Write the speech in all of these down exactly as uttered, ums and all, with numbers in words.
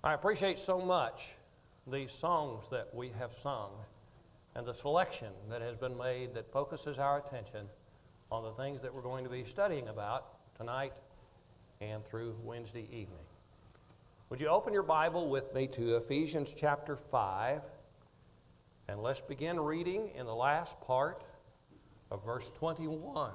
I appreciate so much these songs that we have sung and the selection that has been made that focuses our attention on the things that we're going to be studying about tonight and through Wednesday evening. Would you open your Bible with me to Ephesians chapter five, and let's begin reading in the last part of verse twenty-one.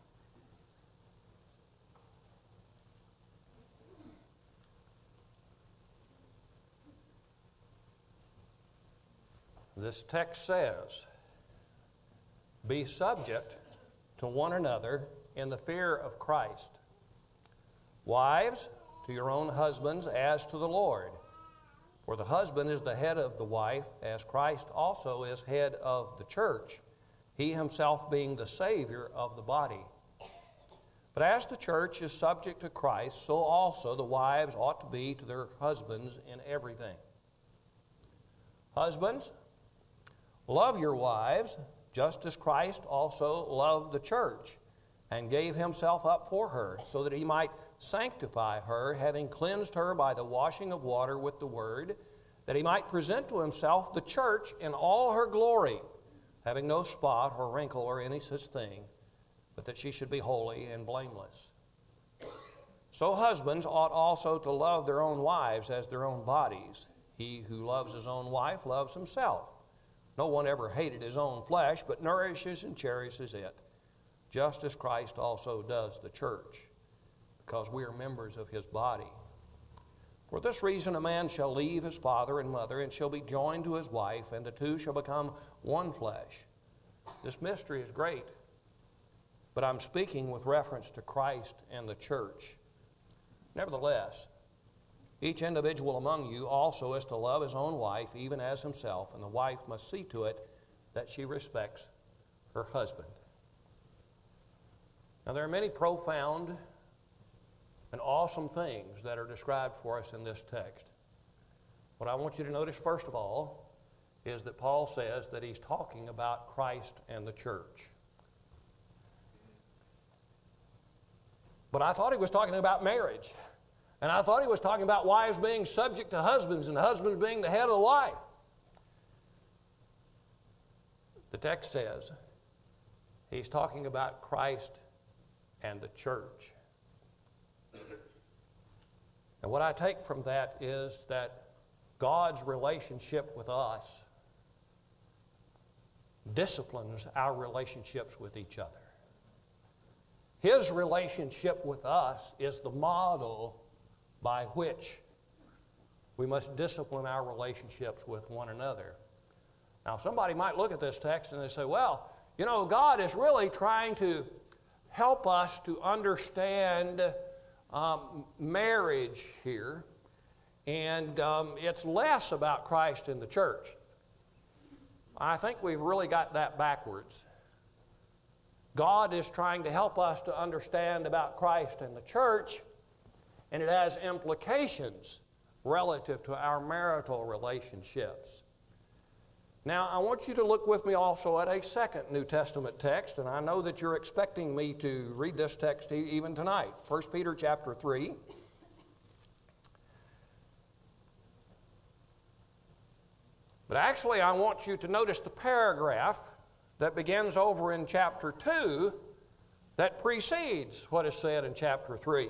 This text says, "Be subject to one another in the fear of Christ. Wives, to your own husbands as to the Lord. For the husband is the head of the wife, as Christ also is head of the church, he himself being the Savior of the body. But as the church is subject to Christ, so also the wives ought to be to their husbands in everything. Husbands, love your wives, just as Christ also loved the church, and gave himself up for her, so that he might sanctify her, having cleansed her by the washing of water with the word, that he might present to himself the church in all her glory, having no spot or wrinkle or any such thing, but that she should be holy and blameless. So husbands ought also to love their own wives as their own bodies. He who loves his own wife loves himself. No one ever hated his own flesh, but nourishes and cherishes it, just as Christ also does the church, because we are members of his body. For this reason a man shall leave his father and mother, and shall be joined to his wife, and the two shall become one flesh." This mystery is great, but I'm speaking with reference to Christ and the church. Nevertheless, each individual among you also is to love his own wife, even as himself, and the wife must see to it that she respects her husband. Now, there are many profound and awesome things that are described for us in this text. What I want you to notice, first of all, is that Paul says that he's talking about Christ and the church. But I thought he was talking about marriage. And I thought he was talking about wives being subject to husbands and husbands being the head of the wife. The text says he's talking about Christ and the church. And what I take from that is that God's relationship with us disciplines our relationships with each other. His relationship with us is the model by which we must discipline our relationships with one another. Now, somebody might look at this text and they say, well, you know, God is really trying to help us to understand um, marriage here, and um, it's less about Christ and the church. I think we've really got that backwards. God is trying to help us to understand about Christ and the church, and it has implications relative to our marital relationships. Now, I want you to look with me also at a second New Testament text, and I know that you're expecting me to read this text even tonight. First Peter chapter three. But actually, I want you to notice the paragraph that begins over in chapter two that precedes what is said in chapter three,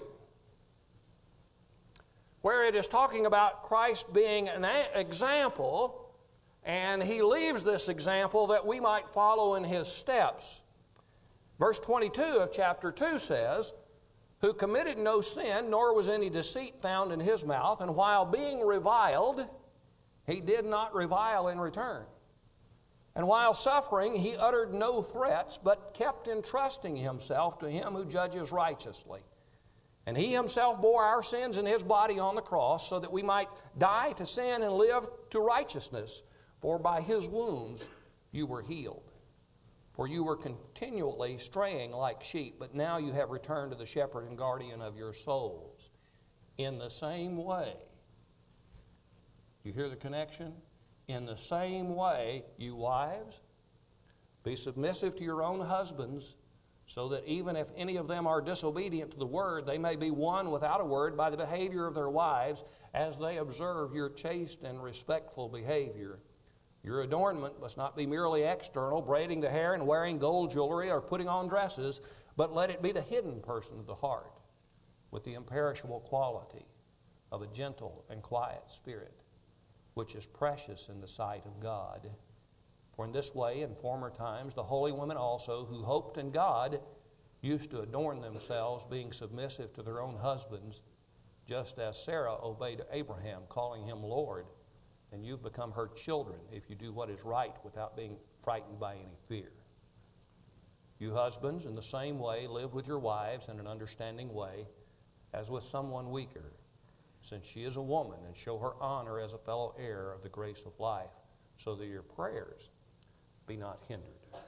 where it is talking about Christ being an example, and he leaves this example that we might follow in his steps. Verse twenty-two of chapter two says, "Who committed no sin, nor was any deceit found in his mouth, and while being reviled, he did not revile in return. And while suffering, he uttered no threats, but kept entrusting himself to him who judges righteously. And he himself bore our sins in his body on the cross, so that we might die to sin and live to righteousness. For by his wounds you were healed. For you were continually straying like sheep, but now you have returned to the shepherd and guardian of your souls. In the same way," you hear the connection? "In the same way, you wives, be submissive to your own husbands, so that even if any of them are disobedient to the word, they may be won without a word by the behavior of their wives, as they observe your chaste and respectful behavior. Your adornment must not be merely external, braiding the hair and wearing gold jewelry or putting on dresses, but let it be the hidden person of the heart, with the imperishable quality of a gentle and quiet spirit, which is precious in the sight of God. For in this way, in former times, the holy women also, who hoped in God, used to adorn themselves, being submissive to their own husbands, just as Sarah obeyed Abraham, calling him Lord. And you've become her children if you do what is right without being frightened by any fear. You husbands, in the same way, live with your wives in an understanding way, as with someone weaker, since she is a woman, and show her honor as a fellow heir of the grace of life, so that your prayers be not hindered.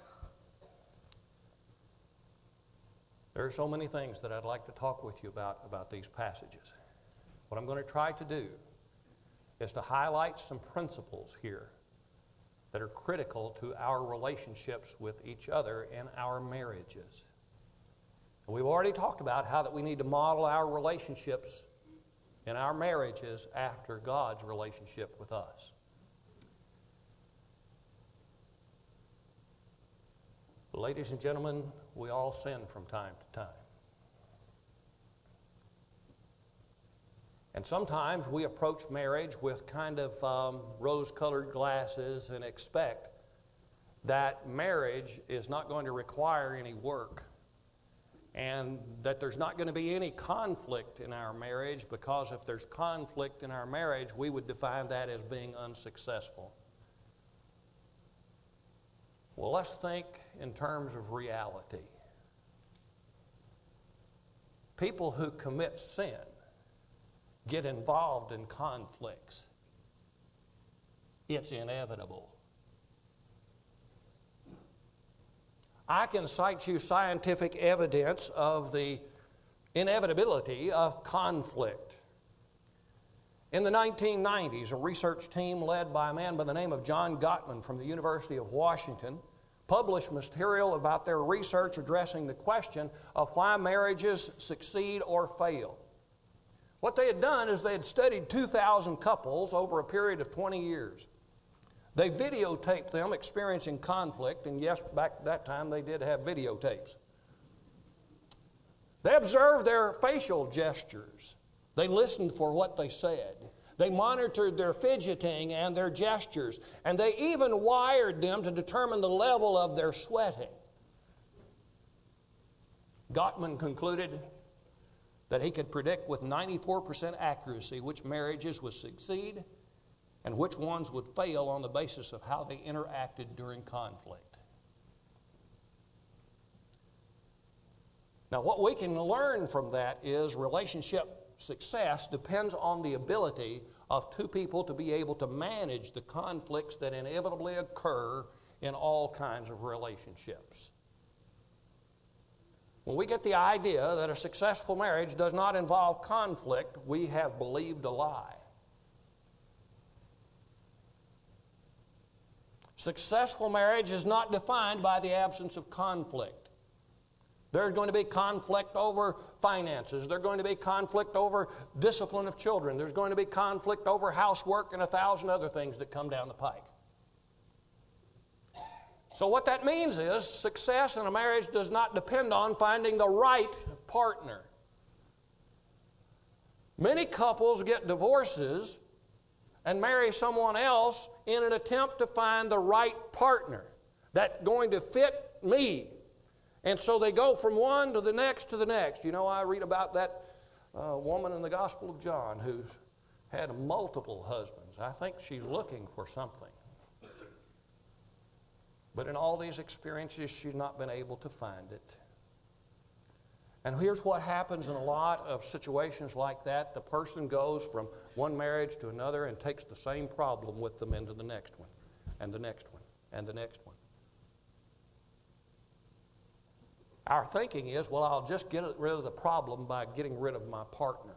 There are so many things that I'd like to talk with you about about these passages. What I'm going to try to do is to highlight some principles here that are critical to our relationships with each other in our marriages. And we've already talked about how that we need to model our relationships in our marriages after God's relationship with us. Ladies and gentlemen, we all sin from time to time. And sometimes we approach marriage with kind of um, rose-colored glasses and expect that marriage is not going to require any work and that there's not going to be any conflict in our marriage, because if there's conflict in our marriage, we would define that as being unsuccessful. Well, let's think in terms of reality. People who commit sin get involved in conflicts. It's inevitable. I can cite you scientific evidence of the inevitability of conflict. In the nineteen nineties, a research team led by a man by the name of John Gottman from the University of Washington published material about their research addressing the question of why marriages succeed or fail. What they had done is they had studied two thousand couples over a period of twenty years. They videotaped them experiencing conflict, and yes, back at that time they did have videotapes. They observed their facial gestures. They listened for what they said. They monitored their fidgeting and their gestures, and they even wired them to determine the level of their sweating. Gottman concluded that he could predict with ninety-four percent accuracy which marriages would succeed and which ones would fail on the basis of how they interacted during conflict. Now, what we can learn from that is relationship success depends on the ability of two people to be able to manage the conflicts that inevitably occur in all kinds of relationships. When we get the idea that a successful marriage does not involve conflict, we have believed a lie. Successful marriage is not defined by the absence of conflict. There's going to be conflict over finances. There's going to be conflict over discipline of children. There's going to be conflict over housework and a thousand other things that come down the pike. So what that means is success in a marriage does not depend on finding the right partner. Many couples get divorces and marry someone else in an attempt to find the right partner that's going to fit me. And so they go from one to the next to the next. You know, I read about that uh, woman in the Gospel of John who's had multiple husbands. I think she's looking for something. But in all these experiences, she's not been able to find it. And here's what happens in a lot of situations like that. The person goes from one marriage to another and takes the same problem with them into the next one, and the next one, and the next one. Our thinking is, well, I'll just get rid of the problem by getting rid of my partner.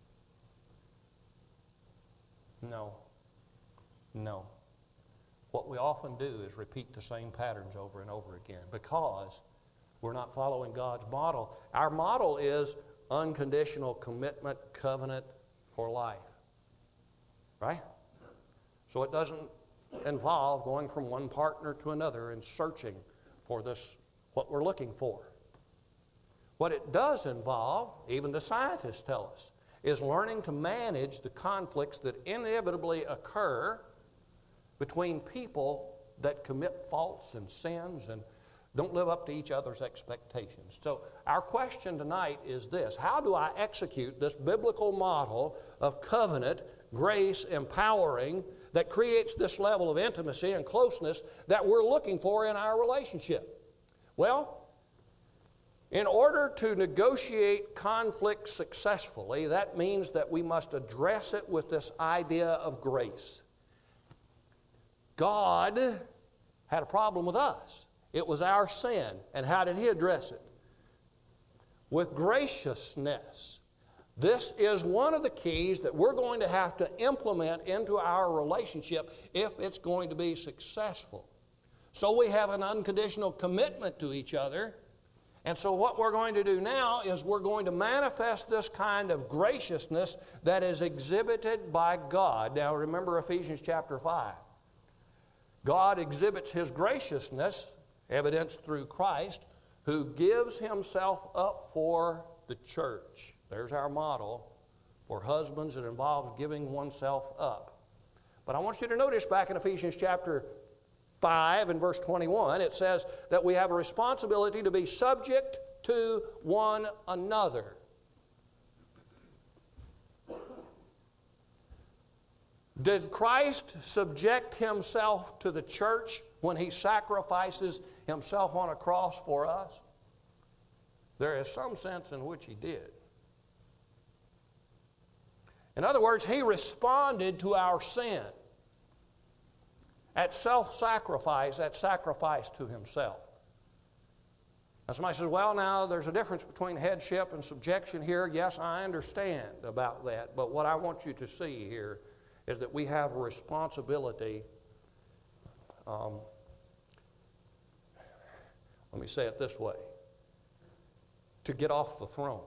No. No. What we often do is repeat the same patterns over and over again because We're not following God's model. Our model is unconditional commitment, covenant for life. Right? So it doesn't involve going from one partner to another and searching for this, what we're looking for. What it does involve, even the scientists tell us, is learning to manage the conflicts that inevitably occur between people that commit faults and sins and don't live up to each other's expectations. So our question tonight is this: how do I execute this biblical model of covenant, grace, empowering, that creates this level of intimacy and closeness that we're looking for in our relationship? Well, in order to negotiate conflict successfully, that means that we must address it with this idea of grace. God had a problem with us. It was our sin. And how did He address it? With graciousness. This is one of the keys that we're going to have to implement into our relationship if it's going to be successful. So we have an unconditional commitment to each other. And so what we're going to do now is we're going to manifest this kind of graciousness that is exhibited by God. Now remember Ephesians chapter five. God exhibits His graciousness, evidenced through Christ, who gives Himself up for the church. There's our model for husbands. It involves giving oneself up. But I want you to notice back in Ephesians chapter five and verse twenty-one, it says that we have a responsibility to be subject to one another. Did Christ subject Himself to the church when He sacrifices Himself on a cross for us? There is some sense in which He did. In other words, He responded to our sin at self-sacrifice, at sacrifice to Himself. Now somebody says, well, now there's a difference between headship and subjection here. Yes, I understand about that. But what I want you to see here is that we have a responsibility. Um, let me say it this way: to get off the throne.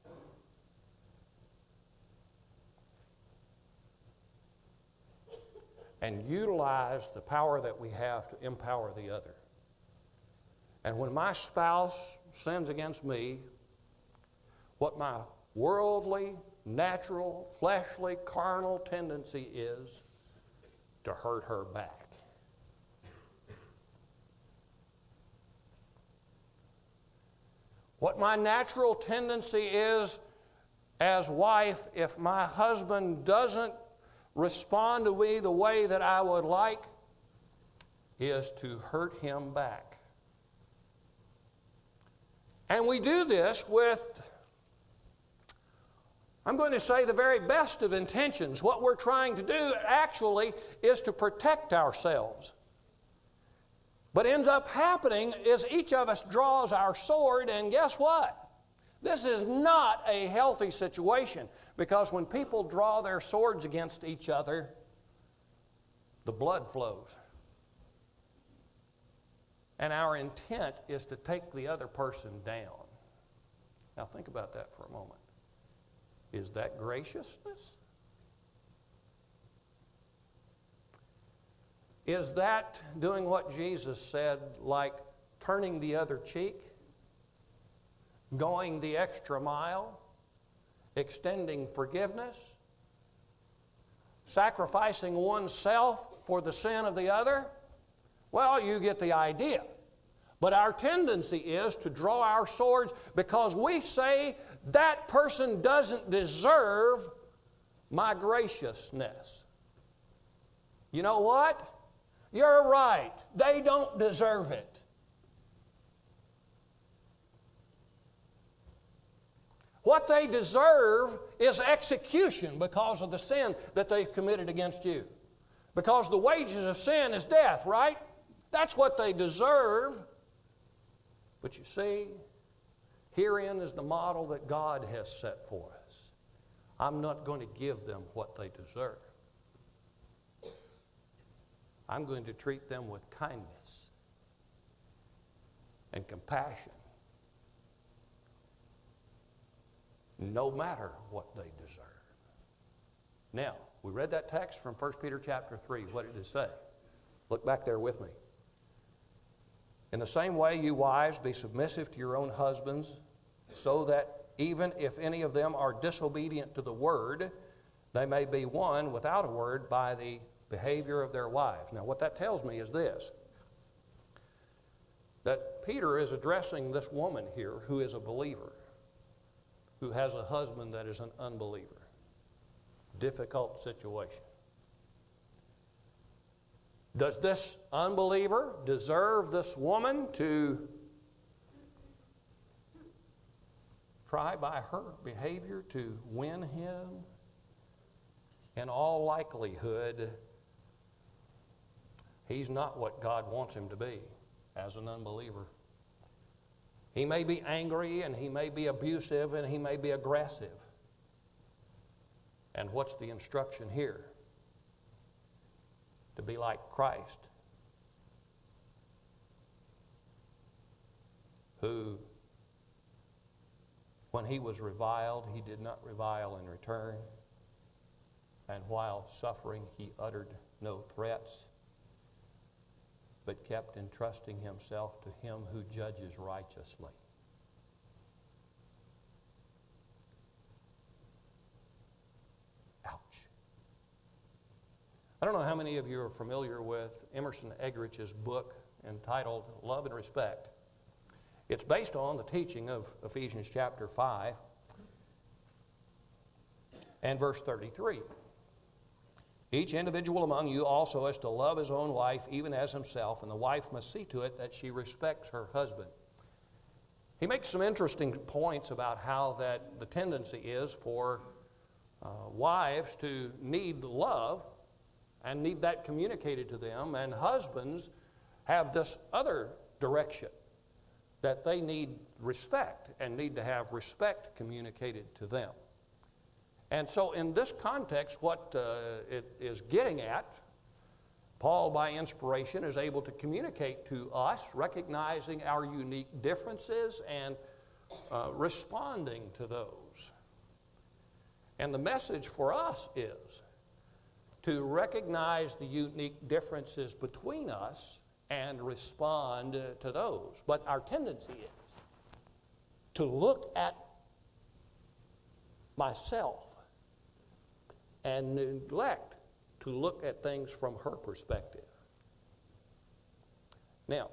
And utilize the power that we have to empower the other. And when my spouse sins against me, what my worldly, natural, fleshly, carnal tendency is to hurt her back. What my natural tendency is as wife, if my husband doesn't respond to me the way that I would like, is to hurt him back. And we do this with, I'm going to say, the very best of intentions. What we're trying to do actually is to protect ourselves. But ends up happening is each of us draws our sword, and guess what? This is not a healthy situation, because when people draw their swords against each other, the blood flows. And our intent is to take the other person down. Now think about that for a moment. Is that graciousness? Is that doing what Jesus said, like turning the other cheek? Going the extra mile? Extending forgiveness? Sacrificing oneself for the sin of the other? Well, you get the idea. But our tendency is to draw our swords because we say that person doesn't deserve my graciousness. You know what? You're right. They don't deserve it. What they deserve is execution because of the sin that they've committed against you. Because the wages of sin is death, right? That's what they deserve. But you see, herein is the model that God has set for us. I'm not going to give them what they deserve. I'm going to treat them with kindness and compassion no matter what they deserve. Now, we read that text from First Peter chapter three. What did it say? Look back there with me. In the same way, you wives, be submissive to your own husbands, so that even if any of them are disobedient to the word, they may be won without a word by the behavior of their wives. Now, what that tells me is this, that Peter is addressing this woman here who is a believer, who has a husband that is an unbeliever. Difficult situation. Does this unbeliever deserve this woman to try by her behavior to win him? In all likelihood, he's not what God wants him to be as an unbeliever. He may be angry, and he may be abusive, and he may be aggressive. And what's the instruction here? To be like Christ, who, when he was reviled, he did not revile in return. And while suffering, he uttered no threats, but kept entrusting himself to him who judges righteously. Ouch. I don't know how many of you are familiar with Emerson Eggerich's book entitled Love and Respect. It's based on the teaching of Ephesians chapter five and verse thirty-three. Each individual among you also is to love his own wife even as himself, and the wife must see to it that she respects her husband. He makes some interesting points about how that the tendency is for uh, wives to need love and need that communicated to them, and husbands have this other direction, that they need respect and need to have respect communicated to them. And so in this context, what uh, it is getting at, Paul, by inspiration, is able to communicate to us, recognizing our unique differences and uh, responding to those. And the message for us is to recognize the unique differences between us and respond uh, to those. But our tendency is to look at myself and neglect to look at things from her perspective. Now,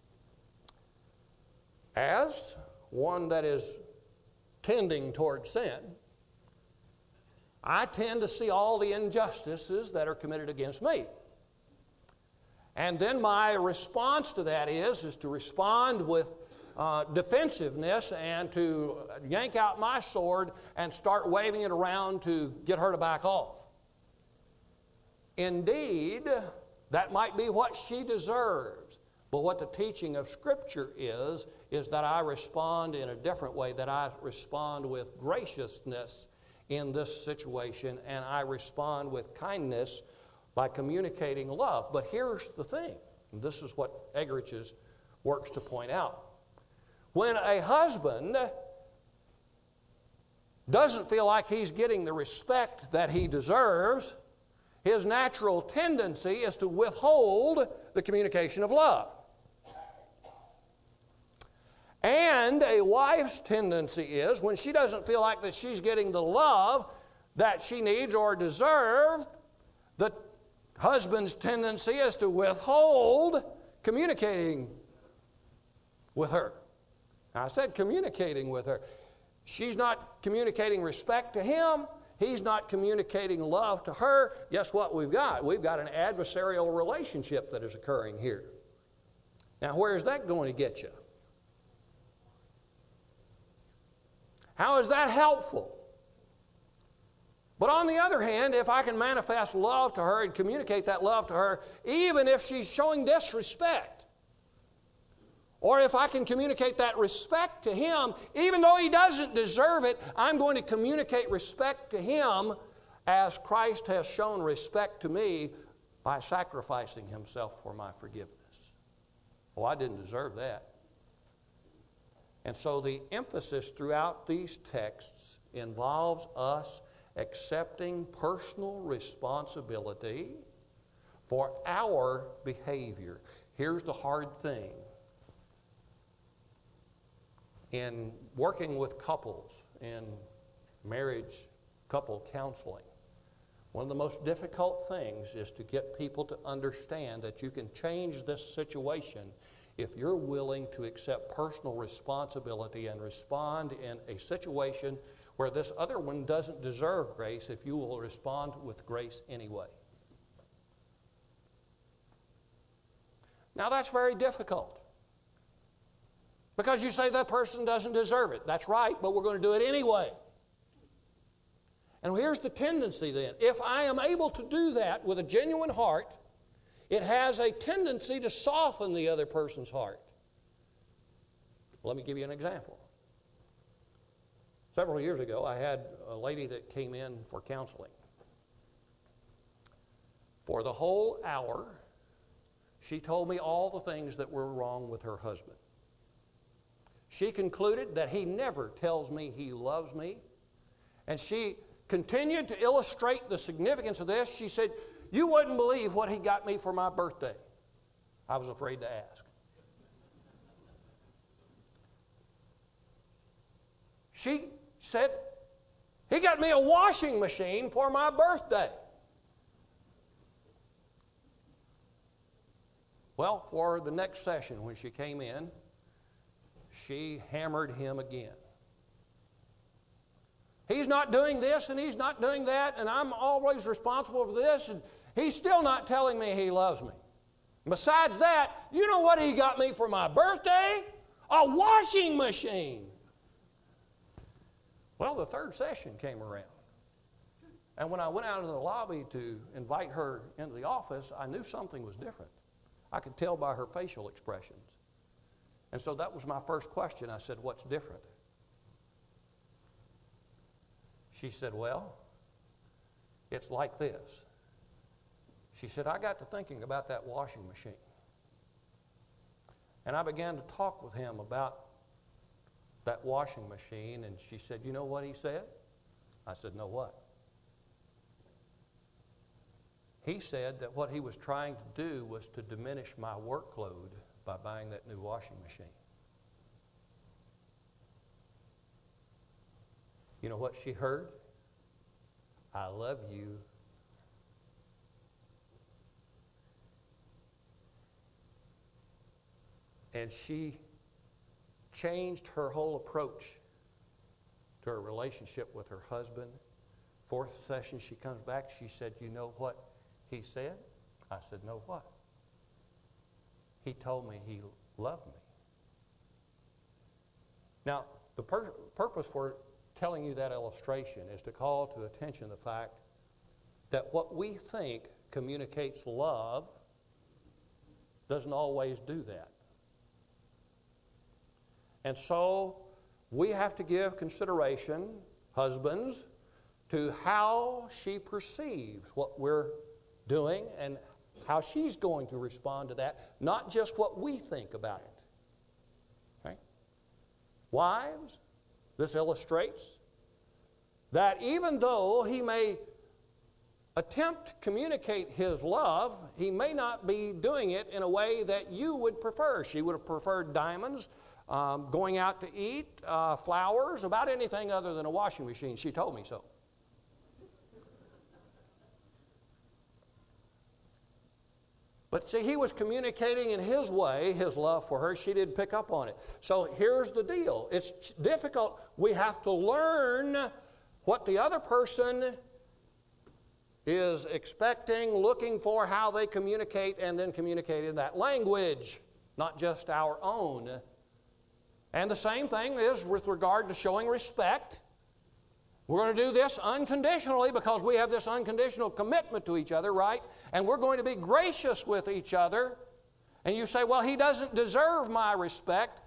as one that is tending toward sin, I tend to see all the injustices that are committed against me. And then my response to that is, is to respond with uh, defensiveness and to yank out my sword and start waving it around to get her to back off. Indeed, that might be what she deserves. But what the teaching of Scripture is, is that I respond in a different way, that I respond with graciousness in this situation, and I respond with kindness by communicating love. But here's the thing, and this is what Eggerich works to point out. When a husband doesn't feel like he's getting the respect that he deserves, his natural tendency is to withhold the communication of love. And a wife's tendency is, when she doesn't feel like that she's getting the love that she needs or deserves, the husband's tendency is to withhold communicating with her. Now, I said communicating with her. She's not communicating respect to him. He's not communicating love to her. Guess what we've got? We've got an adversarial relationship that is occurring here. Now, where is that going to get you? How is that helpful? But on the other hand, if I can manifest love to her and communicate that love to her, even if she's showing disrespect, or if I can communicate that respect to him, even though he doesn't deserve it, I'm going to communicate respect to him as Christ has shown respect to me by sacrificing himself for my forgiveness. Oh, I didn't deserve that. And so the emphasis throughout these texts involves us accepting personal responsibility for our behavior. Here's the hard thing. In working with couples in marriage couple counseling, one of the most difficult things is to get people to understand that you can change this situation if you're willing to accept personal responsibility and respond in a situation where this other one doesn't deserve grace, if you will respond with grace anyway. Now that's very difficult, because you say that person doesn't deserve it. That's right, but we're going to do it anyway. And here's the tendency then. If I am able to do that with a genuine heart, it has a tendency to soften the other person's heart. Let me give you an example. Several years ago, I had a lady that came in for counseling. For the whole hour, she told me all the things that were wrong with her husband. She concluded that he never tells me he loves me, and she continued to illustrate the significance of this. She said, "You wouldn't believe what he got me for my birthday." I was afraid to ask. She said, "He got me a washing machine for my birthday." Well, for the next session, when she came in, she hammered him again. He's not doing this and he's not doing that, and I'm always responsible for this, and he's still not telling me he loves me. Besides that, you know what he got me for my birthday? A washing machine. Well, the third session came around. And when I went out into the lobby to invite her into the office, I knew something was different. I could tell by her facial expressions. And so that was my first question. I said, "What's different?" She said, "Well, it's like this." She said, "I got to thinking about that washing machine. And I began to talk with him about that washing machine." And she said, "You know what he said?" I said, "No, what?" He said that what he was trying to do was to diminish my workload by buying that new washing machine. You know what she heard? "I love you." And she changed her whole approach to her relationship with her husband. Fourth session, she comes back. She said, "You know what he said?" I said, "No, what?" "He told me he loved me." Now, the pur- purpose for telling you that illustration is to call to attention the fact that what we think communicates love doesn't always do that. And so we have to give consideration, husbands, to how she perceives what we're doing and how she's going to respond to that, not just what we think about it. Okay? Wives, this illustrates that even though he may attempt to communicate his love, he may not be doing it in a way that you would prefer. She would have preferred diamonds, um, going out to eat, uh, flowers, about anything other than a washing machine. She told me so. But see, he was communicating in his way his love for her. She didn't pick up on it. So here's the deal. It's difficult. We have to learn what the other person is expecting, looking for, how they communicate, and then communicate in that language, not just our own. And the same thing is with regard to showing respect. We're going to do this unconditionally because we have this unconditional commitment to each other, right? And we're going to be gracious with each other. And you say, "Well, he doesn't deserve my respect."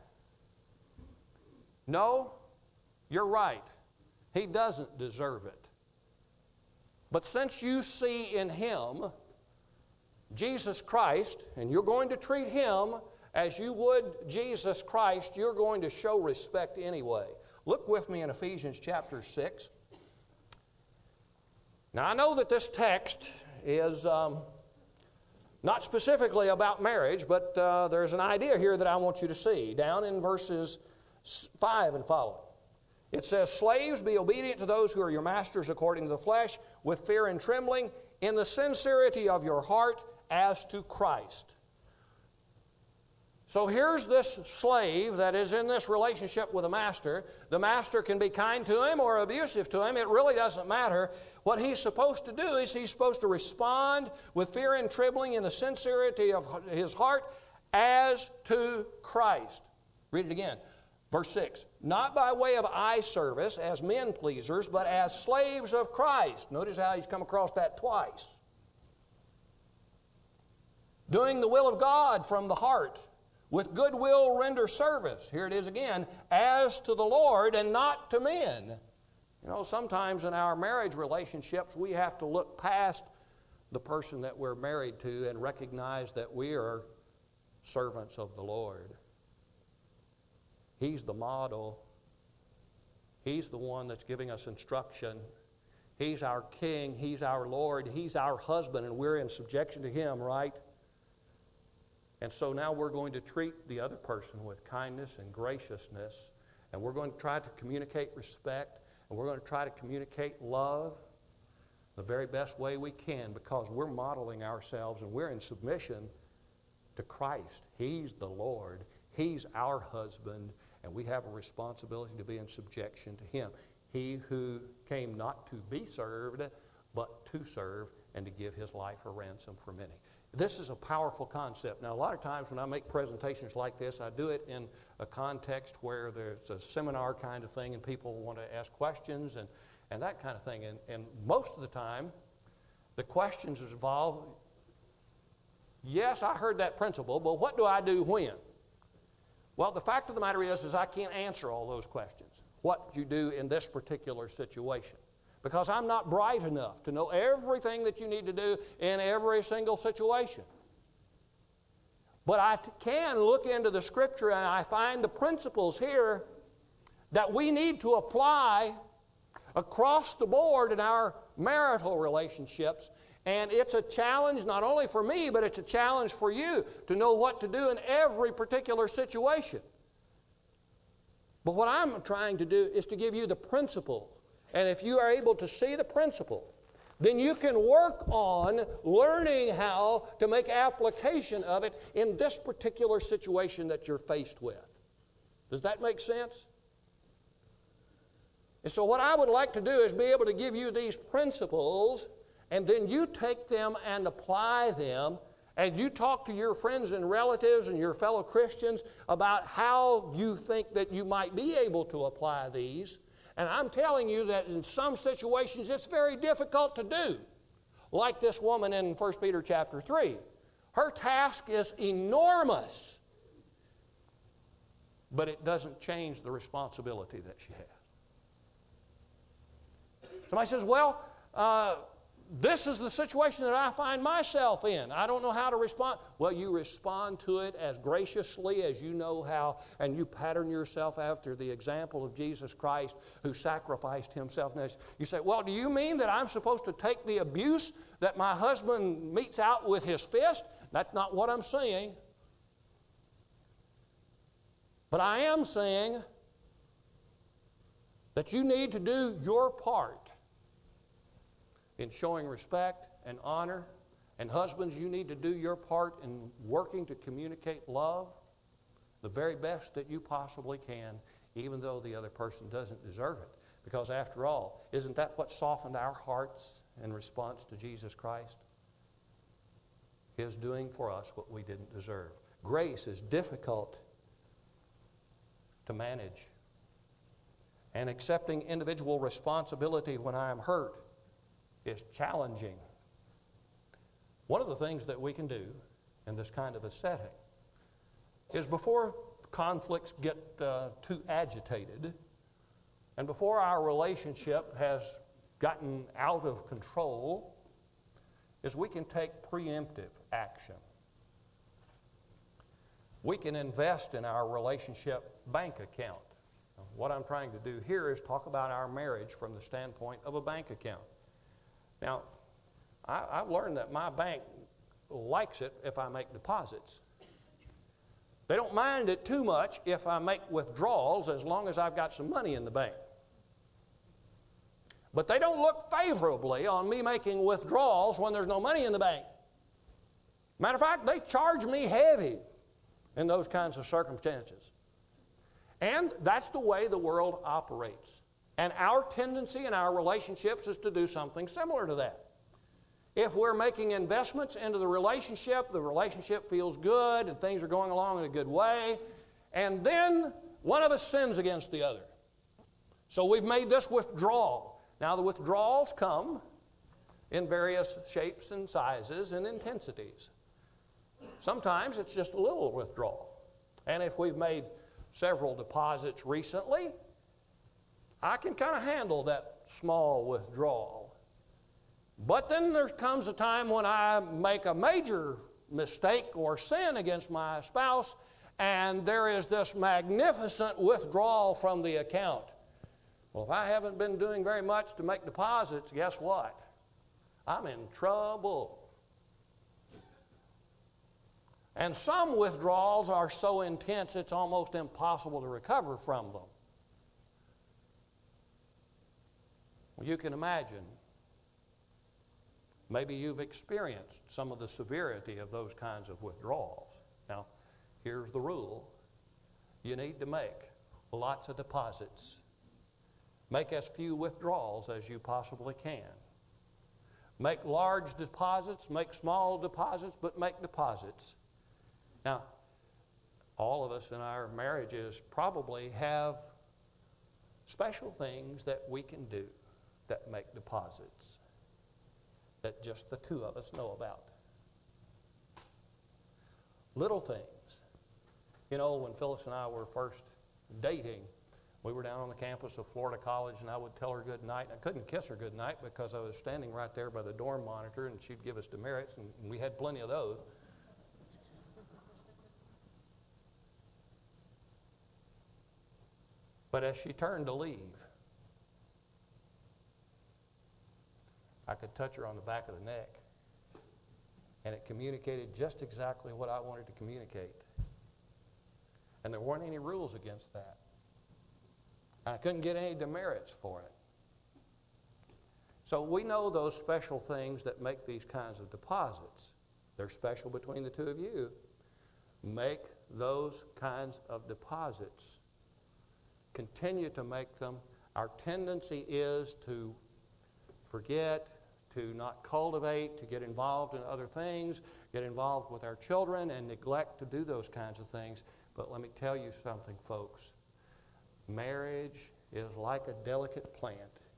No, you're right. He doesn't deserve it. But since you see in him Jesus Christ, and you're going to treat him as you would Jesus Christ, you're going to show respect anyway. Look with me in Ephesians chapter six. Now, I know that this text is um, not specifically about marriage, but uh, there's an idea here that I want you to see. Down in verses five and following. It says, "Slaves, be obedient to those who are your masters according to the flesh, with fear and trembling, in the sincerity of your heart, as to Christ." So here's this slave that is in this relationship with a master. The master can be kind to him or abusive to him. It really doesn't matter. What he's supposed to do is he's supposed to respond with fear and trembling in the sincerity of his heart as to Christ. Read it again. Verse six, "Not by way of eye service as men pleasers, but as slaves of Christ." Notice how he's come across that twice. "Doing the will of God from the heart, with good will render service." Here it is again, "as to the Lord and not to men." You know, sometimes in our marriage relationships, we have to look past the person that we're married to and recognize that we are servants of the Lord. He's the model. He's the one that's giving us instruction. He's our king. He's our Lord. He's our husband, and we're in subjection to him, right? And so now we're going to treat the other person with kindness and graciousness, and we're going to try to communicate respect, and we're going to try to communicate love the very best way we can, because we're modeling ourselves and we're in submission to Christ. He's the Lord. He's our husband, and we have a responsibility to be in subjection to him. He who came not to be served, but to serve and to give his life a ransom for many. This is a powerful concept. Now, a lot of times when I make presentations like this, I do it in a context where there's a seminar kind of thing and people want to ask questions and, and that kind of thing. And, and most of the time, the questions involve, yes, I heard that principle, but what do I do when? Well, the fact of the matter is, is I can't answer all those questions. What you do in this particular situation. Because I'm not bright enough to know everything that you need to do in every single situation. But I t- can look into the Scripture and I find the principles here that we need to apply across the board in our marital relationships. And it's a challenge not only for me, but it's a challenge for you to know what to do in every particular situation. But what I'm trying to do is to give you the principle. And if you are able to see the principle, then you can work on learning how to make application of it in this particular situation that you're faced with. Does that make sense? And so what I would like to do is be able to give you these principles, and then you take them and apply them, and you talk to your friends and relatives and your fellow Christians about how you think that you might be able to apply these. And I'm telling you that in some situations it's very difficult to do. Like this woman in First Peter chapter three. Her task is enormous, but it doesn't change the responsibility that she has. Somebody says, well, uh, this is the situation that I find myself in. I don't know how to respond. Well, you respond to it as graciously as you know how, and you pattern yourself after the example of Jesus Christ who sacrificed himself. Now, you say, well, do you mean that I'm supposed to take the abuse that my husband metes out with his fist? That's not what I'm saying. But I am saying that you need to do your part in showing respect and honor. And husbands, you need to do your part in working to communicate love the very best that you possibly can, even though the other person doesn't deserve it. Because after all, isn't that what softened our hearts in response to Jesus Christ? His doing for us what we didn't deserve. Grace is difficult to manage. And accepting individual responsibility when I am hurt is challenging. One of the things that we can do in this kind of a setting is before conflicts get uh, too agitated and before our relationship has gotten out of control, is we can take preemptive action. We can invest in our relationship bank account. What I'm trying to do here is talk about our marriage from the standpoint of a bank account. Now, I, I've learned that my bank likes it if I make deposits. They don't mind it too much if I make withdrawals as long as I've got some money in the bank. But they don't look favorably on me making withdrawals when there's no money in the bank. Matter of fact, they charge me heavy in those kinds of circumstances. And that's the way the world operates. And our tendency in our relationships is to do something similar to that. If we're making investments into the relationship, the relationship feels good and things are going along in a good way, and then one of us sins against the other. So we've made this withdrawal. Now the withdrawals come in various shapes and sizes and intensities. Sometimes it's just a little withdrawal. And if we've made several deposits recently, I can kind of handle that small withdrawal. But then there comes a time when I make a major mistake or sin against my spouse, and there is this magnificent withdrawal from the account. Well, if I haven't been doing very much to make deposits, guess what? I'm in trouble. And some withdrawals are so intense it's almost impossible to recover from them. Well, you can imagine, maybe you've experienced some of the severity of those kinds of withdrawals. Now, here's the rule. You need to make lots of deposits. Make as few withdrawals as you possibly can. Make large deposits, make small deposits, but make deposits. Now, all of us in our marriages probably have special things that we can do that make deposits that just the two of us know about. Little things. You know, when Phyllis and I were first dating, we were down on the campus of Florida College, and I would tell her good night. I couldn't kiss her good night because I was standing right there by the dorm monitor, and she'd give us demerits, and we had plenty of those. But as she turned to leave, I could touch her on the back of the neck, and it communicated just exactly what I wanted to communicate. And there weren't any rules against that. I couldn't get any demerits for it. So we know those special things that make these kinds of deposits. They're special between the two of you. Make those kinds of deposits. Continue to make them. Our tendency is to forget, to not cultivate, to get involved in other things, get involved with our children, and neglect to do those kinds of things. But let me tell you something, folks. Marriage is like a delicate plant,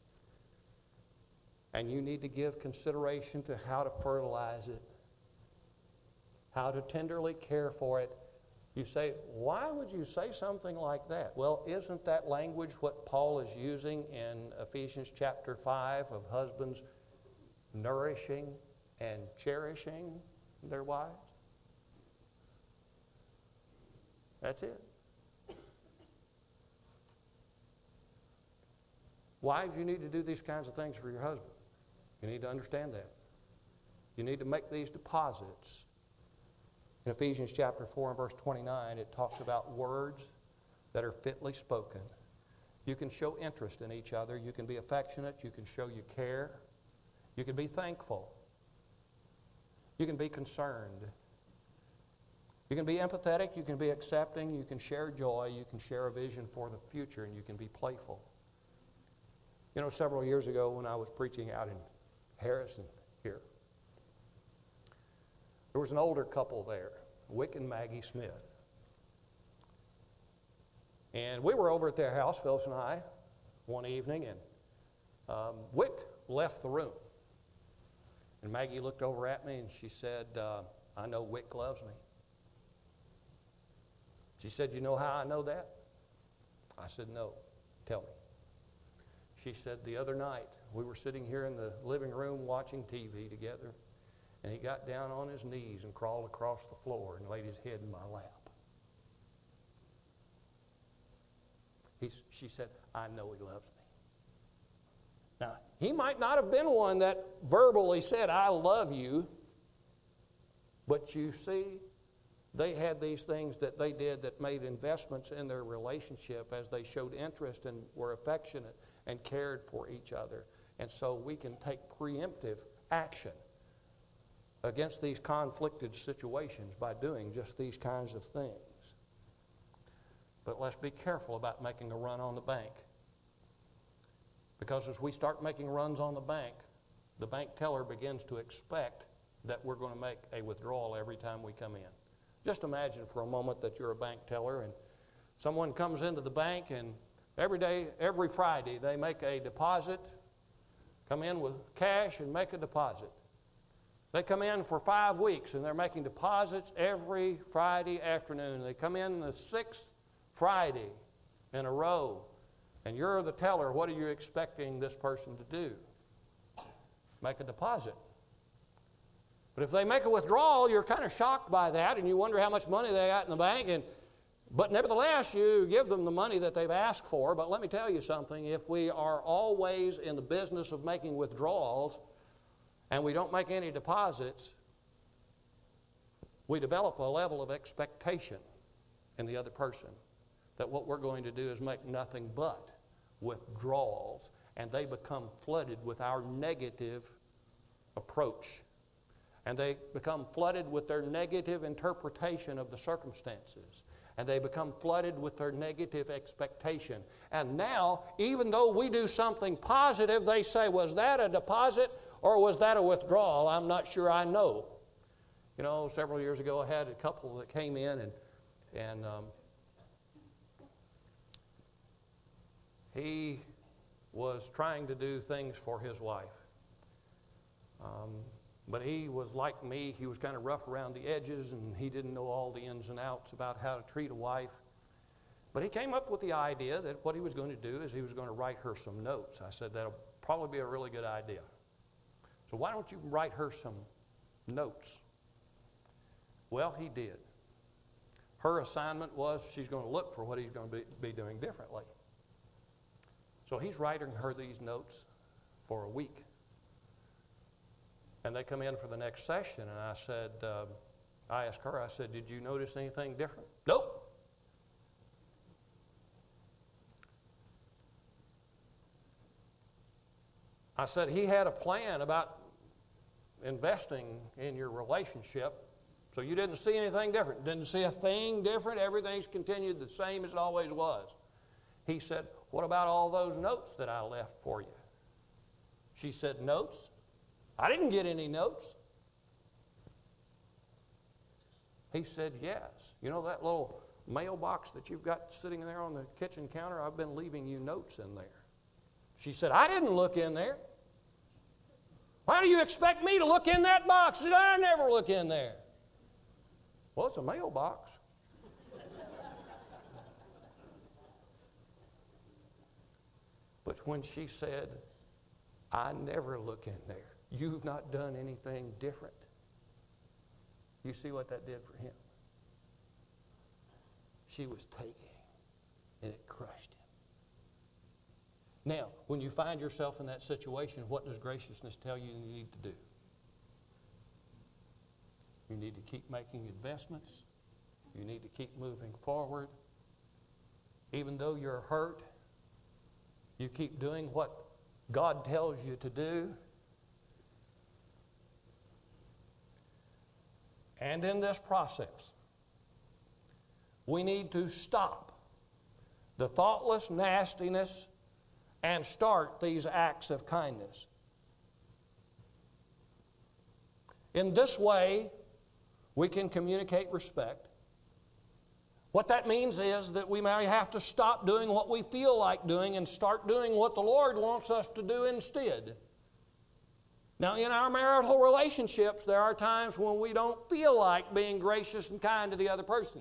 and you need to give consideration to how to fertilize it, how to tenderly care for it. You say, why would you say something like that? Well, isn't that language what Paul is using in Ephesians chapter five of husbands nourishing and cherishing their wives? That's it. Wives, you need to do these kinds of things for your husband. You need to understand that. You need to make these deposits. In Ephesians chapter four and verse twenty-nine, it talks about words that are fitly spoken. You can show interest in each other. You can be affectionate. You can show you care. You can be thankful. You can be concerned. You can be empathetic. You can be accepting. You can share joy. You can share a vision for the future, and you can be playful. You know, several years ago when I was preaching out in Harrison here, there was an older couple there, Wick and Maggie Smith. And we were over at their house, Phyllis and I, one evening, and um, Wick left the room. And Maggie looked over at me and she said, uh, I know Wick loves me. She said, you know how I know that? I said, no. Tell me. She said, the other night, we were sitting here in the living room watching T V together, and he got down on his knees and crawled across the floor and laid his head in my lap. He, she said, I know he loves me. Now, he might not have been one that verbally said, I love you. But you see, they had these things that they did that made investments in their relationship as they showed interest and were affectionate and cared for each other. And so we can take preemptive action against these conflicted situations by doing just these kinds of things. But let's be careful about making a run on the bank. Because as we start making runs on the bank, the bank teller begins to expect that we're going to make a withdrawal every time we come in. Just imagine for a moment that you're a bank teller and someone comes into the bank and every day, every Friday, they make a deposit, come in with cash and make a deposit. They come in for five weeks and they're making deposits every Friday afternoon. They come in the sixth Friday in a row, and you're the teller. What are you expecting this person to do? Make a deposit. But if they make a withdrawal, you're kind of shocked by that, and you wonder how much money they got in the bank. And, but nevertheless, you give them the money that they've asked for. But let me tell you something. If we are always in the business of making withdrawals and we don't make any deposits, we develop a level of expectation in the other person that what we're going to do is make nothing but withdrawals, and they become flooded with our negative approach. And they become flooded with their negative interpretation of the circumstances. And they become flooded with their negative expectation. And now, even though we do something positive, they say, was that a deposit or was that a withdrawal? I'm not sure I know. You know, several years ago I had a couple that came in and, and um, he was trying to do things for his wife. Um, But he was like me. He was kind of rough around the edges, and he didn't know all the ins and outs about how to treat a wife. But he came up with the idea that what he was going to do is he was going to write her some notes. I said, that'll probably be a really good idea. So why don't you write her some notes? Well, he did. Her assignment was she's going to look for what he's going to be, be doing differently. So he's writing her these notes for a week. And they come in for the next session, and I said, uh, I asked her, I said, did you notice anything different? Nope. I said, he had a plan about investing in your relationship, so you didn't see anything different. Didn't see a thing different. Everything's continued the same as it always was. He said, what about all those notes that I left for you? She said, notes? I didn't get any notes. He said, yes. You know that little mailbox that you've got sitting there on the kitchen counter? I've been leaving you notes in there. She said, I didn't look in there. Why do you expect me to look in that box? She said, I never look in there. Well, it's a mailbox. But when she said, I never look in there, you've not done anything different. You see what that did for him? She was taking, and it crushed him. Now, when you find yourself in that situation, what does graciousness tell you you need to do? You need to keep making investments. You need to keep moving forward. Even though you're hurt, you keep doing what God tells you to do. And in this process, we need to stop the thoughtless nastiness and start these acts of kindness. In this way, we can communicate respect. What that means is that we may have to stop doing what we feel like doing and start doing what the Lord wants us to do instead. Now, in our marital relationships, there are times when we don't feel like being gracious and kind to the other person.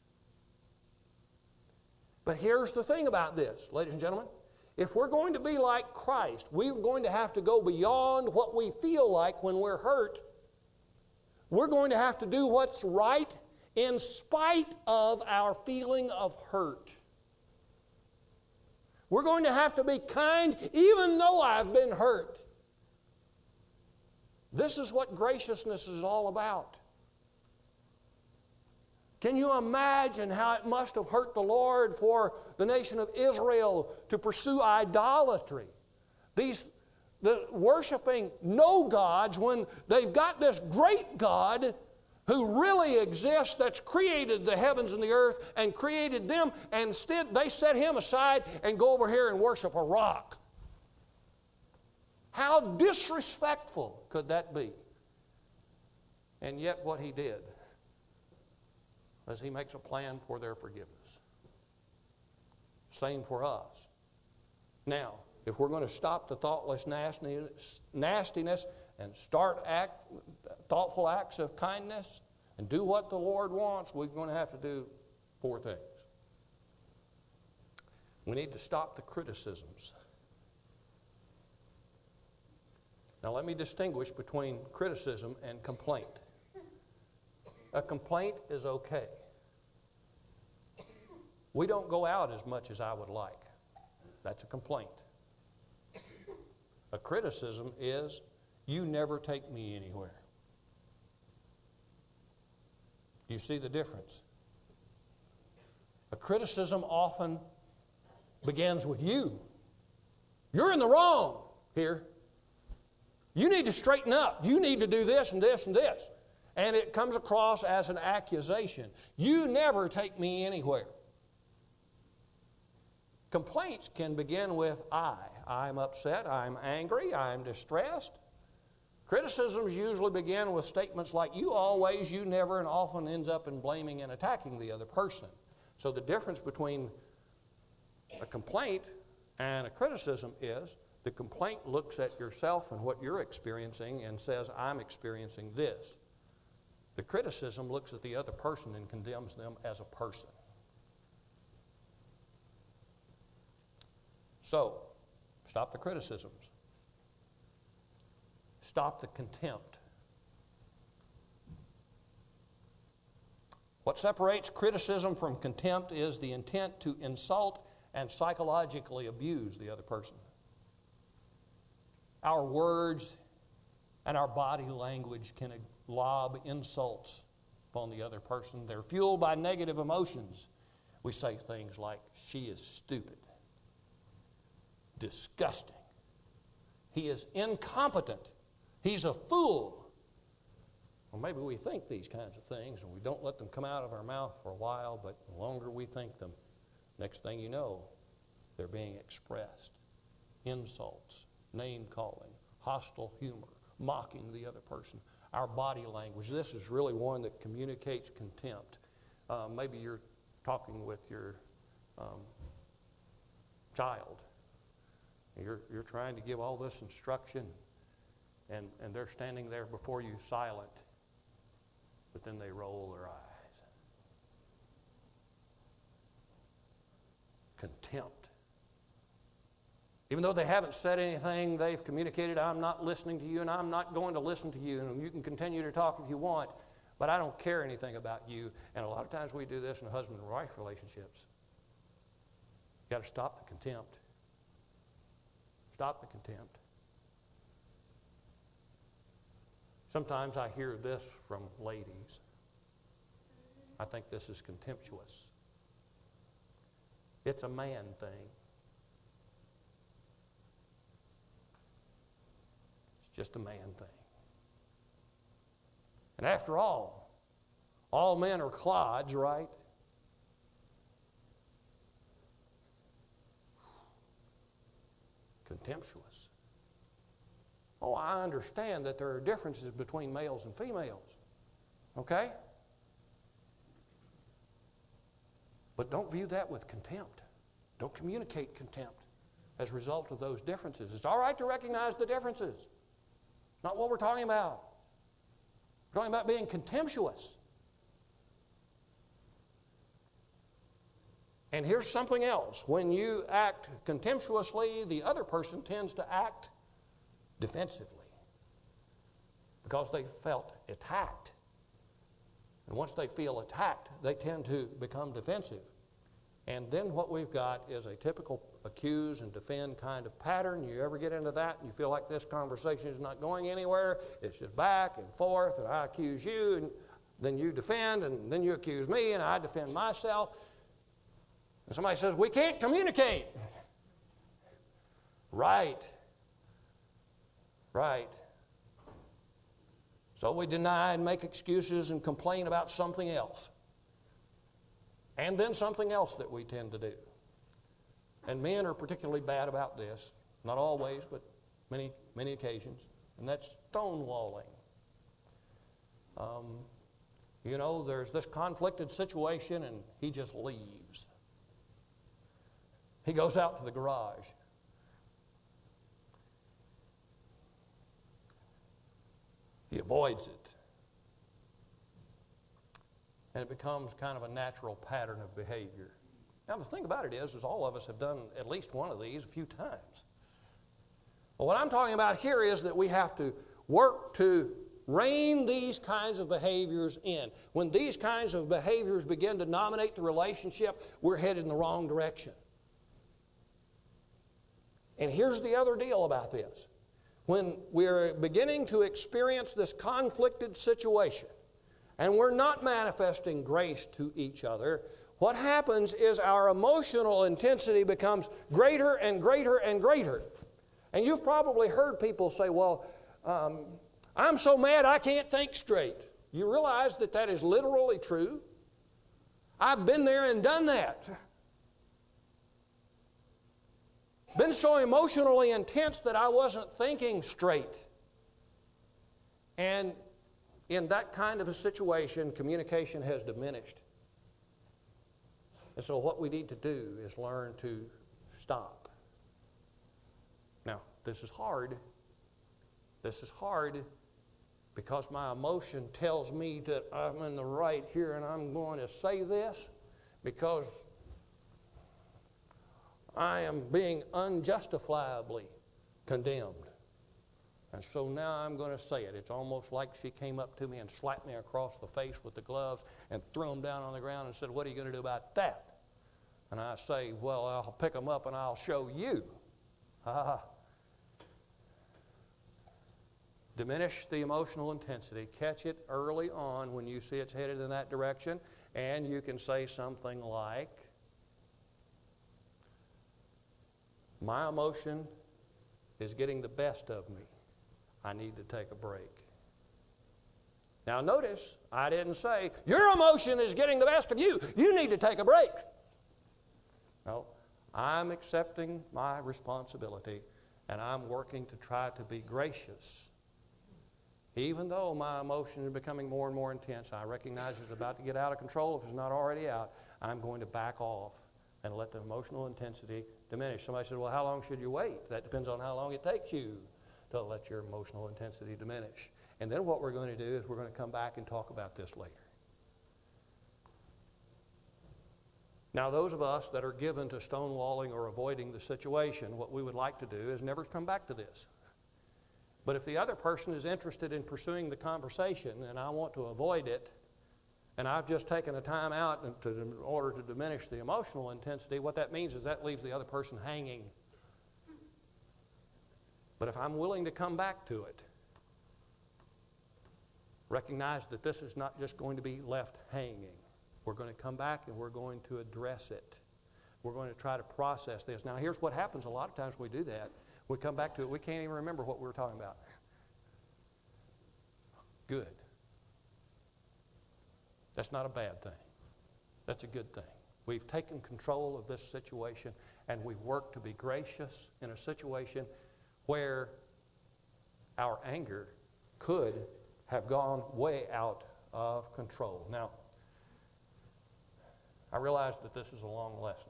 But here's the thing about this, ladies and gentlemen. If we're going to be like Christ, we're going to have to go beyond what we feel like when we're hurt. We're going to have to do what's right in spite of our feeling of hurt. We're going to have to be kind even though I've been hurt. This is what graciousness is all about. Can you imagine how it must have hurt the Lord for the nation of Israel to pursue idolatry? These the worshiping no gods when they've got this great God who really exists, that's created the heavens and the earth and created them, and instead they set him aside and go over here and worship a rock. How disrespectful could that be? And yet what he did is he makes a plan for their forgiveness. Same for us. Now, if we're going to stop the thoughtless nastiness, nastiness and start act, thoughtful acts of kindness and do what the Lord wants, we're going to have to do four things. We need to stop the criticisms. Now let me distinguish between criticism and complaint. A complaint is okay. We don't go out as much as I would like. That's a complaint. A criticism is, you never take me anywhere. Do you see the difference? A criticism often begins with you. You're in the wrong here. You need to straighten up. You need to do this and this and this. And it comes across as an accusation. You never take me anywhere. Complaints can begin with I. I'm upset, I'm angry, I'm distressed. Criticisms usually begin with statements like you always, you never, and often ends up in blaming and attacking the other person. So the difference between a complaint and a criticism is the complaint looks at yourself and what you're experiencing and says, I'm experiencing this. The criticism looks at the other person and condemns them as a person. So, stop the criticisms. Stop the contempt. What separates criticism from contempt is the intent to insult and psychologically abuse the other person. Our words and our body language can lob insults upon the other person. They're fueled by negative emotions. We say things like, she is stupid, disgusting, he is incompetent, he's a fool. Well, maybe we think these kinds of things and we don't let them come out of our mouth for a while, but the longer we think them, next thing you know, they're being expressed. Insults, name-calling, hostile humor, mocking the other person. Our body language, this is really one that communicates contempt. Uh, maybe you're talking with your um, child. You're, you're trying to give all this instruction, and, and they're standing there before you silent, but then they roll their eyes. Contempt. Even though they haven't said anything, they've communicated, I'm not listening to you and I'm not going to listen to you, and you can continue to talk if you want, but I don't care anything about you. And a lot of times we do this in husband and wife relationships. You've got to stop the contempt. Stop the contempt. Sometimes I hear this from ladies. I think this is contemptuous. It's a man thing. It's just a man thing. And after all, all men are clods, right? Contemptuous. Oh, I understand that there are differences between males and females. Okay? But don't view that with contempt. Don't communicate contempt as a result of those differences. It's all right to recognize the differences. Not what we're talking about. We're talking about being contemptuous. And here's something else. When you act contemptuously, the other person tends to act defensively because they felt attacked. And once they feel attacked, they tend to become defensive. And then what we've got is a typical accuse and defend kind of pattern. You ever get into that and you feel like this conversation is not going anywhere? It's just back and forth, and I accuse you, and then you defend, and then you accuse me, and I defend myself. And somebody says, we can't communicate. Right. Right. So we deny and make excuses and complain about something else. And then something else that we tend to do. And men are particularly bad about this. Not always, but many, many occasions. And that's stonewalling. Um, you know, there's this conflicted situation and he just leaves. He goes out to the garage. He avoids it. And it becomes kind of a natural pattern of behavior. Now, the thing about it is, is all of us have done at least one of these a few times. Well, what I'm talking about here is that we have to work to rein these kinds of behaviors in. When these kinds of behaviors begin to dominate the relationship, we're headed in the wrong direction. And here's the other deal about this. When we're beginning to experience this conflicted situation, and we're not manifesting grace to each other, what happens is our emotional intensity becomes greater and greater and greater. And you've probably heard people say, well, um, I'm so mad I can't think straight. You realize that that is literally true? I've been there and done that. Been so emotionally intense that I wasn't thinking straight. And in that kind of a situation, communication has diminished. And so what we need to do is learn to stop. Now, this is hard. This is hard because my emotion tells me that I'm in the right here and I'm going to say this because I am being unjustifiably condemned. And so now I'm going to say it. It's almost like she came up to me and slapped me across the face with the gloves and threw them down on the ground and said, what are you going to do about that? And I say, well, I'll pick them up and I'll show you. Ah. Diminish the emotional intensity. Catch it early on when you see it's headed in that direction. And you can say something like, my emotion is getting the best of me. I need to take a break. Now notice, I didn't say, your emotion is getting the best of you. You need to take a break. No, I'm accepting my responsibility and I'm working to try to be gracious. Even though my emotion is becoming more and more intense, I recognize it's about to get out of control. If it's not already out, I'm going to back off and let the emotional intensity diminish. Somebody said, well, how long should you wait? That depends on how long it takes you to let your emotional intensity diminish. And then what we're going to do is we're going to come back and talk about this later. Now, those of us that are given to stonewalling or avoiding the situation, what we would like to do is never come back to this. But if the other person is interested in pursuing the conversation and I want to avoid it, and I've just taken a time out to, in order to diminish the emotional intensity, what that means is that leaves the other person hanging. But if I'm willing to come back to it, recognize that this is not just going to be left hanging. We're going to come back and we're going to address it. We're going to try to process this. Now, here's what happens a lot of times when we do that. We come back to it, we can't even remember what we were talking about. Good. That's not a bad thing. That's a good thing. We've taken control of this situation and we've worked to be gracious in a situation where our anger could have gone way out of control. Now, I realize that this is a long lesson.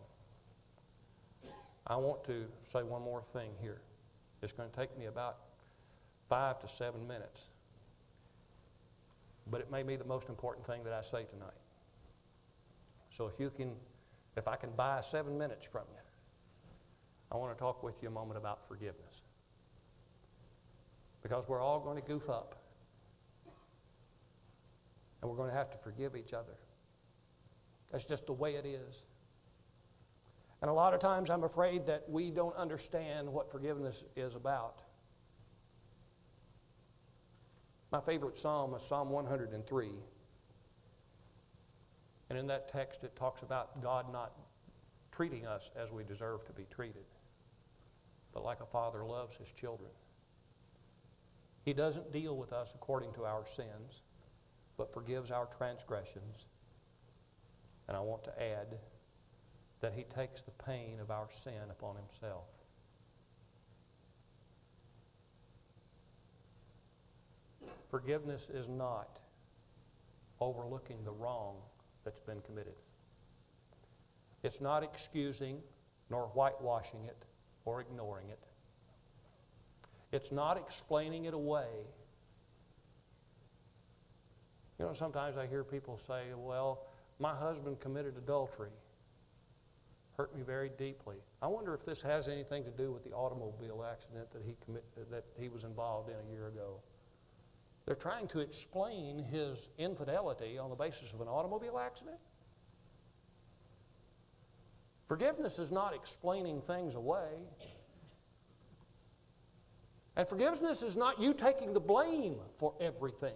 I want to say one more thing here. It's going to take me about five to seven minutes. But it may be the most important thing that I say tonight. So if you can, if I can buy seven minutes from you, I want to talk with you a moment about forgiveness. Because we're all going to goof up. And we're going to have to forgive each other. That's just the way it is. And a lot of times I'm afraid that we don't understand what forgiveness is about. My favorite psalm is Psalm one hundred three. And in that text it talks about God not treating us as we deserve to be treated, but like a father loves his children. He doesn't deal with us according to our sins, but forgives our transgressions. And I want to add that he takes the pain of our sin upon himself. Forgiveness is not overlooking the wrong that's been committed. It's not excusing nor whitewashing it or ignoring it. It's not explaining it away. You know, sometimes I hear people say, well, my husband committed adultery. Hurt me very deeply. I wonder if this has anything to do with the automobile accident that he commit, that he was involved in a year ago. They're trying to explain his infidelity on the basis of an automobile accident. Forgiveness is not explaining things away. And forgiveness is not you taking the blame for everything.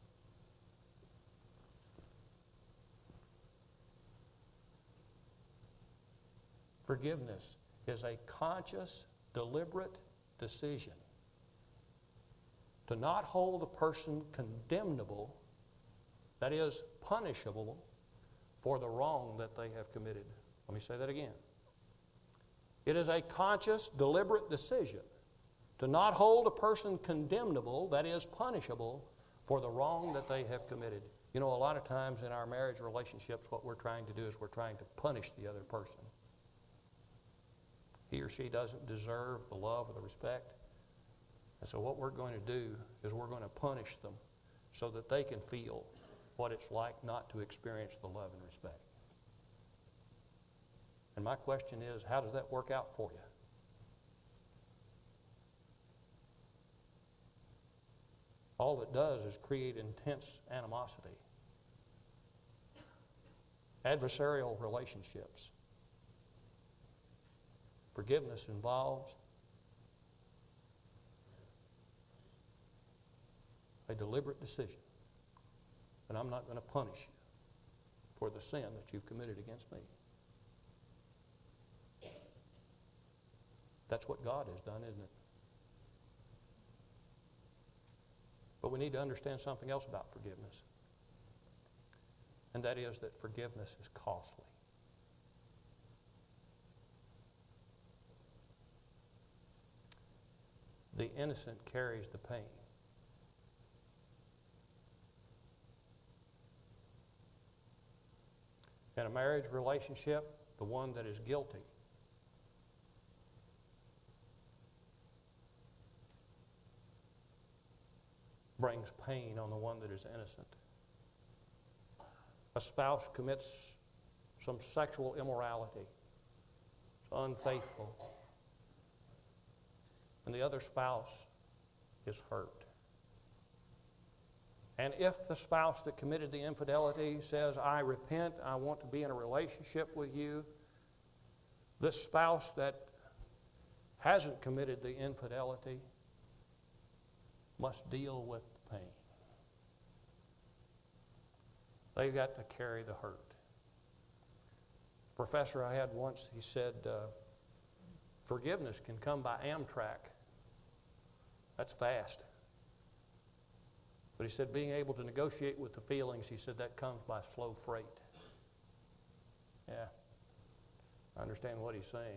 Forgiveness is a conscious, deliberate decision to not hold a person condemnable, that is, punishable, for the wrong that they have committed. Let me say that again. It is a conscious, deliberate decision to not hold a person condemnable, that is, punishable, for the wrong that they have committed. You know, a lot of times in our marriage relationships, what we're trying to do is we're trying to punish the other person. He or she doesn't deserve the love or the respect. And so what we're going to do is we're going to punish them so that they can feel what it's like not to experience the love and respect. And my question is, how does that work out for you? All it does is create intense animosity, adversarial relationships. Forgiveness involves a deliberate decision, and I'm not going to punish you for the sin that you've committed against me. That's what God has done, isn't it? But we need to understand something else about forgiveness, and that is that forgiveness is costly. The innocent carries the pain. In a marriage relationship, the one that is guilty brings pain on the one that is innocent. A spouse commits some sexual immorality, is unfaithful, and the other spouse is hurt. And if the spouse that committed the infidelity says, I repent, I want to be in a relationship with you, this spouse that hasn't committed the infidelity must deal with the pain. They've got to carry the hurt. A professor I had once, he said, uh, forgiveness can come by Amtrak. That's fast. But he said being able to negotiate with the feelings, he said that comes by slow freight. Yeah, I understand what he's saying.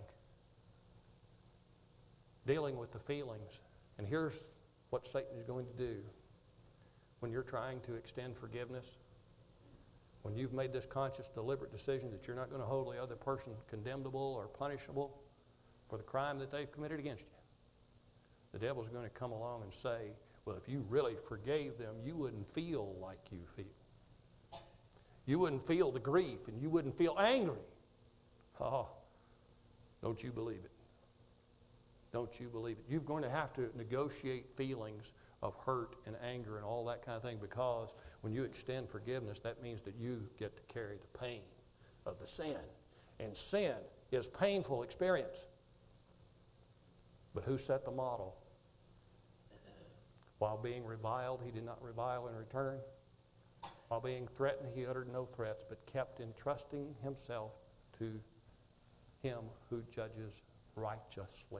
Dealing with the feelings. And here's what Satan is going to do when you're trying to extend forgiveness. When you've made this conscious, deliberate decision that you're not going to hold the other person condemnable or punishable for the crime that they've committed against you, the devil's going to come along and say, well, if you really forgave them, you wouldn't feel like you feel. You wouldn't feel the grief, and you wouldn't feel angry. Oh, don't you believe it. Don't you believe it. You're going to have to negotiate feelings of hurt and anger and all that kind of thing, because when you extend forgiveness, that means that you get to carry the pain of the sin. And sin is painful experience. But who set the model? While being reviled, he did not revile in return. While being threatened, he uttered no threats, but kept entrusting himself to him who judges righteously.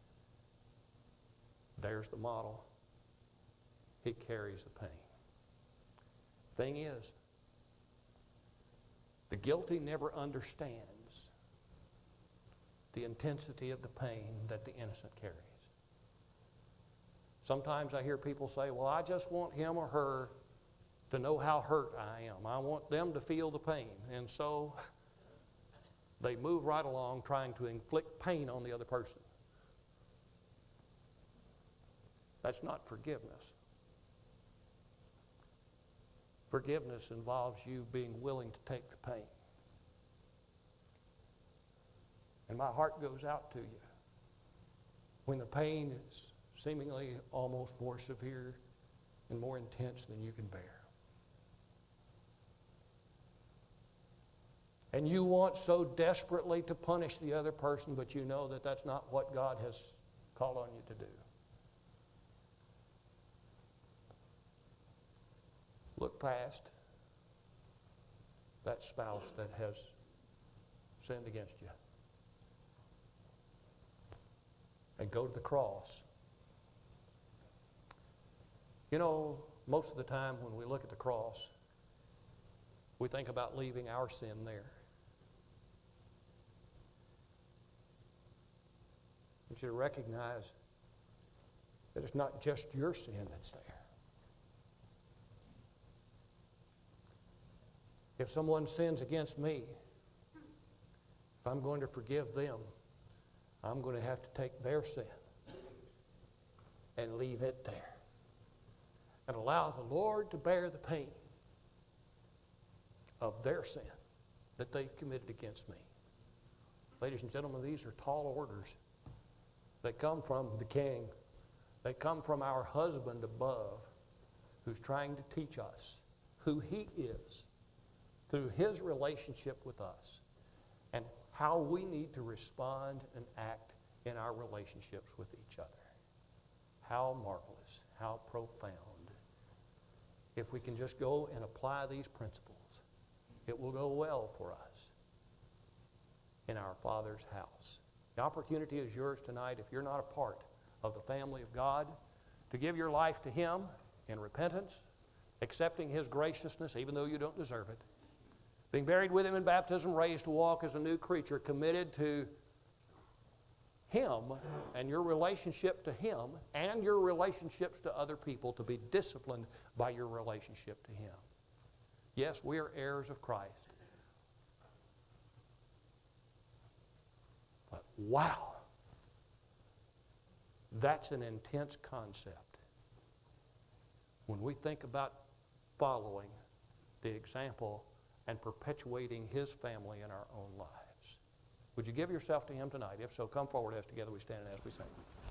There's the model. He carries the pain. Thing is, the guilty never understands the intensity of the pain that the innocent carries. Sometimes I hear people say, well, I just want him or her to know how hurt I am. I want them to feel the pain. And so they move right along trying to inflict pain on the other person. That's not forgiveness. Forgiveness involves you being willing to take the pain. And my heart goes out to you when the pain is seemingly almost more severe and more intense than you can bear. And you want so desperately to punish the other person, but you know that that's not what God has called on you to do. Look past that spouse that has sinned against you and go to the cross. You know, most of the time when we look at the cross, we think about leaving our sin there. I want you to recognize that it's not just your sin that's there. If someone sins against me, if I'm going to forgive them, I'm going to have to take their sin and leave it there and allow the Lord to bear the pain of their sin that they've committed against me. Ladies and gentlemen, these are tall orders. They come from the King. They come from our husband above, who's trying to teach us who he is through his relationship with us and how we need to respond and act in our relationships with each other. How marvelous, how profound. If we can just go and apply these principles, it will go well for us in our Father's house. The opportunity is yours tonight, if you're not a part of the family of God, to give your life to him in repentance, accepting his graciousness even though you don't deserve it, being buried with him in baptism, raised to walk as a new creature, committed to him and your relationship to him and your relationships to other people, to be disciplined by your relationship to him. Yes, we are heirs of Christ. But wow, that's an intense concept when we think about following the example and perpetuating his family in our own lives. Would you give yourself to him tonight? If so, come forward as together we stand and as we sing.